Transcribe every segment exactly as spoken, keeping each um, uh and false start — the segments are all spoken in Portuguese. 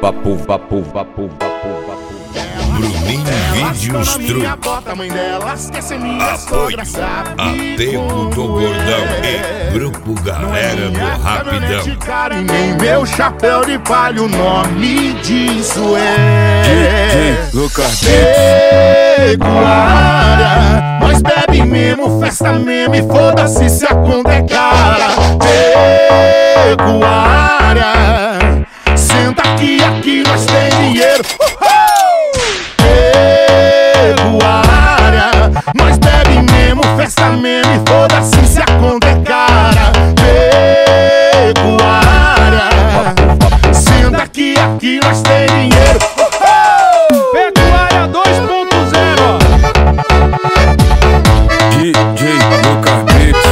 vapo, vapo, vapo, vapo, vapo. Bruninho Vídeos Truque. Apoio Apego do Gordão e Grupo Galera do Rapidão. Cara, e nem meu chapéu de palha, o nome disso é Lucas Pecuária. Nós bebe mesmo, festa mesmo, e foda-se se a conta é cara. Pecuária, senta aqui, aqui nós tem dinheiro. Pecuária, nós bebe mesmo, festa mesmo, e foda-se se a conta é cara. Pecuária, senta aqui, aqui nós tem dinheiro. Pecuária dois ponto zero. D J Lucas Beats.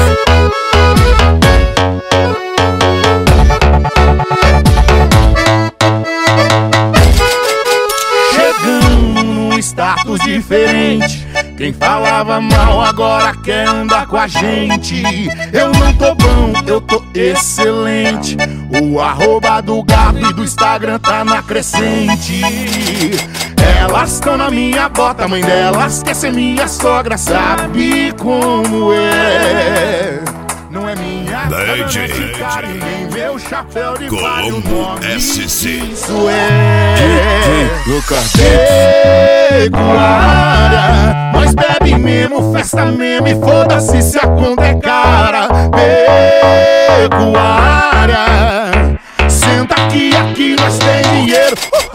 Chegando num status diferente. Quem falava mal agora quer andar com a gente. Eu não tô bom, eu tô excelente. O arroba do Gabi e do Instagram tá na crescente. Elas tão na minha bota, mãe delas quer ser minha sogra, sabe como é. Não é minha D J, cara, nem meu chapéu de palha, o Colombo nome S C. disso é Lucas Pecuária. Nós bebe mesmo, festa mesmo, e foda-se se a conta é cara. Pecuária, senta aqui, aqui nós tem dinheiro.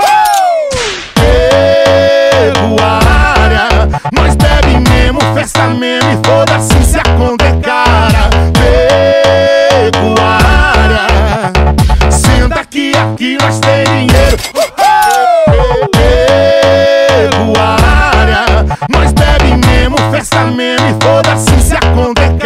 Pecuária, nós bebe mesmo, festa mesmo, e foda-se se a conta é cara. Pecuária, senta aqui, aqui nós tem dinheiro. Pecuária, nós bebe mesmo, festa mesmo, e foda-se se a conta é cara.